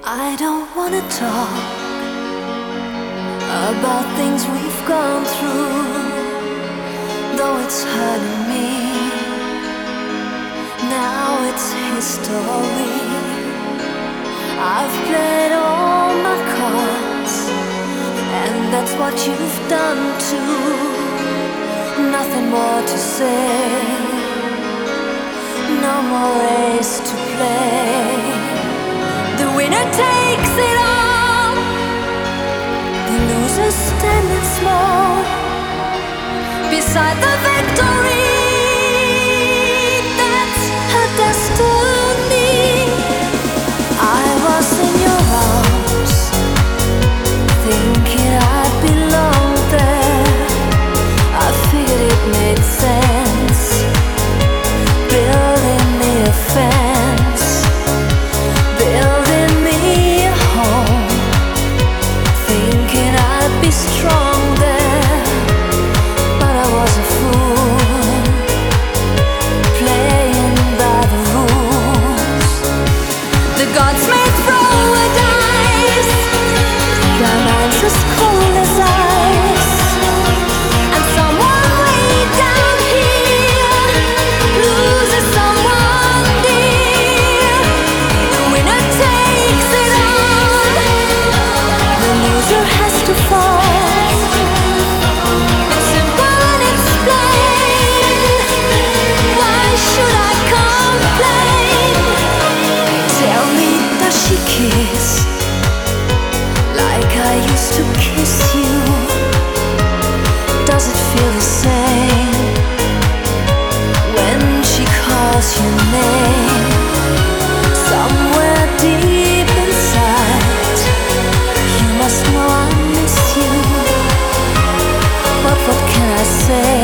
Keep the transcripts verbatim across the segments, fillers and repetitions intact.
I don't wanna talk about things we've gone through, though it's hurting me. Now it's history. I've played all my cards, and that's what you've done too. Nothing more to say, no more race to play. The winner takes it all, the loser standing small beside the victory. That's her destiny. I was in your arms, thinking I'd belong there. I figured it made sense, building me a fence, building me a home, thinking I'd be strong there. But I was a fool, playing by the rules. The gods may throw a dice, their minds as cold as ice, and someone way down here loses someone dear. The winner takes it all, the loser has to fall. It's simple and it's plain. Why should I complain? Tell me, does she kiss like I used to kiss you? Does it feel the same when she calls your name? Somewhere deep inside, you must know I miss you. But what can I say?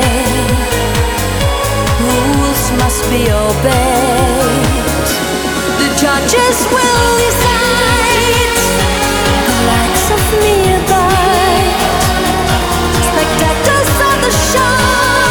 Rules must be obeyed. The judges will decide. The likes of me abide. Spectators of the show,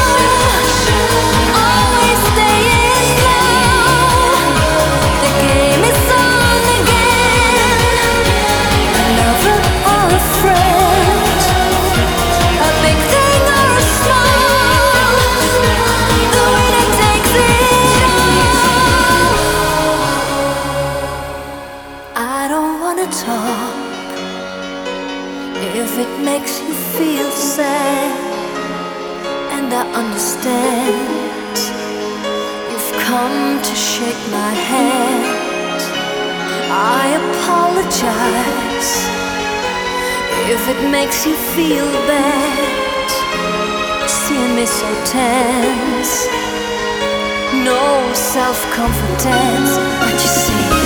always staying low. The game is on again. A lover or a friend, a big thing or a small, the winner takes it all. I don't wanna talk if it makes you feel sad, and I understand. You've come to shake my hand. I apologize if it makes you feel bad, seeing me so tense, no self-confidence. But you see,